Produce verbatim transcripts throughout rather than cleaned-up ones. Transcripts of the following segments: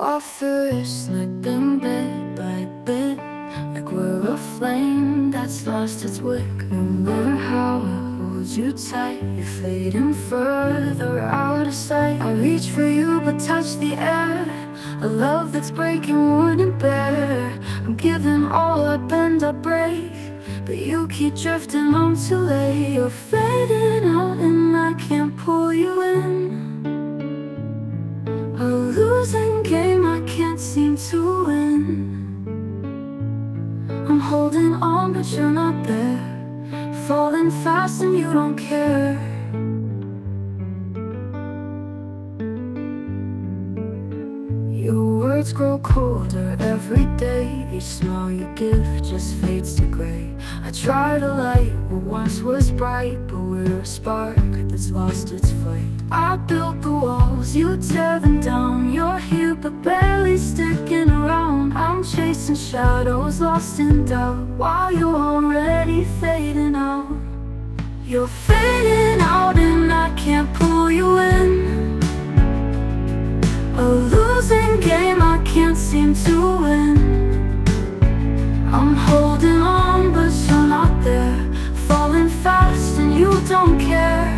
our first, slipping bit by bit, like we're a flame that's lost its wick. Remember how I hold you tight, you're fading further out of sight. I reach for you but touch the air, a love that's breaking wouldn't bear. I'm giving all, I bend, I break, but you keep drifting on too late. You're fading out and I can't pull you in. A losing game I can't seem to win. I'm holding on but you're not there, falling fast and you don't care. Your words grow colder every day, each smile you give just fades to gray. I try to light what once was bright, but we're a spark that's lost its flame. I built the walls, you tear them down. You're here but barely sticking around. I'm chasing shadows, lost in doubt, while you're already fading out. You're fading out and I can't pull you in. A losing game I can't seem to win. I'm holding on but you're not there, falling fast and you don't care.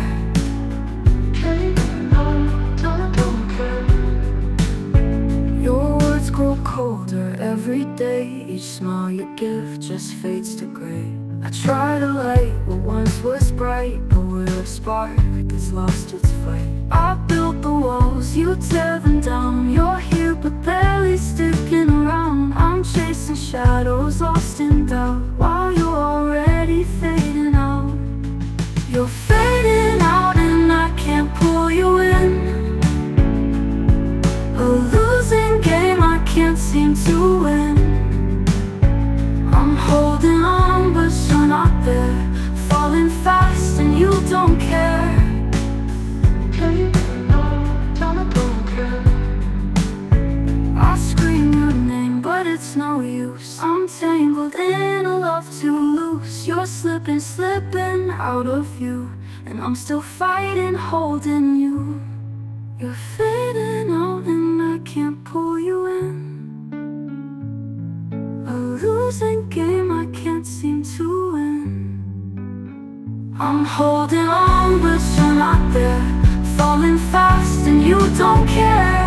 Your words grow colder every day, each smile you give just fades to gray. I try to light what once was bright, but we're a spark that's lost its flame. I built the walls, you tear them down. You're here but barely sticking around. I'm chasing shadows, lost in doubt, while you're already fading out. You're fading out and I can't pull you in. A losing game I can't seem to win. I'm holding on but you're not there, falling fast and you don't care. I scream your name but it's no use. I'm tangled in a love too loose. You're slipping, slipping out of you, and I'm still fighting, holding you. You're fading out and I can't pull you in. A losing game I can't seem to win. I'm holding on but you're not there, falling fast and you don't care.